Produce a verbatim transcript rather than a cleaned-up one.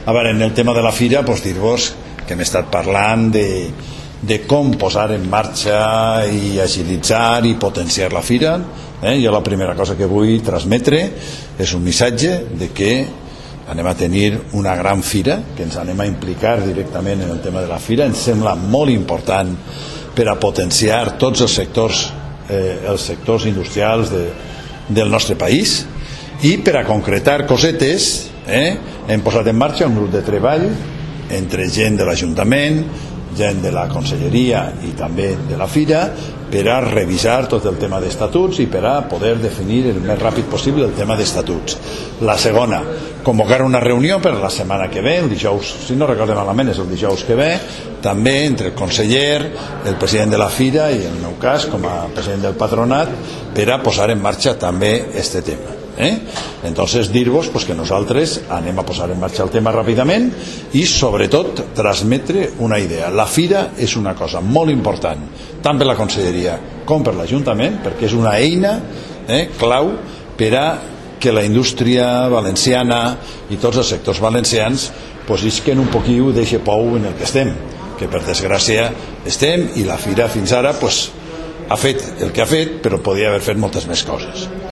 A veure, en el tema de la fira, doncs dir-vos que hem estat parlant de, de com posar en marxa i agilitzar i potenciar la fira. Eh? Jo la primera cosa que vull transmetre és un missatge de que anem a tenir una gran fira, que ens anem a implicar directament en el tema de la fira. Ens sembla molt important per a potenciar tots els sectors, eh, els sectors industrials de, del nostre país, i per a concretar cosetes eh, hem posat en marxa un grup de treball entre gent de l'Ajuntament, gent de la Conselleria i també de la Fira, per a revisar tot el tema d'estatuts i per a poder definir el més ràpid possible el tema d'estatuts. La segona, convocar una reunió per la setmana que ve, el dijous, si no recordem malament és el dijous que ve, també entre el conseller, el president de la Fira i en el meu cas com a president del patronat, per a posar en marxa també este tema. Eh? Entonces dir-vos pues, que nosaltres anem a posar en marxa el tema ràpidament i sobretot transmetre una idea. La fira és una cosa molt important tant per la Conselleria com per l'Ajuntament, perquè és una eina eh, clau per a que la indústria valenciana i tots els sectors valencians pues, isquen un poquiu d'eixe pou en el que estem, que per desgràcia estem, i la fira fins ara pues, ha fet el que ha fet, però podia haver fet moltes més coses.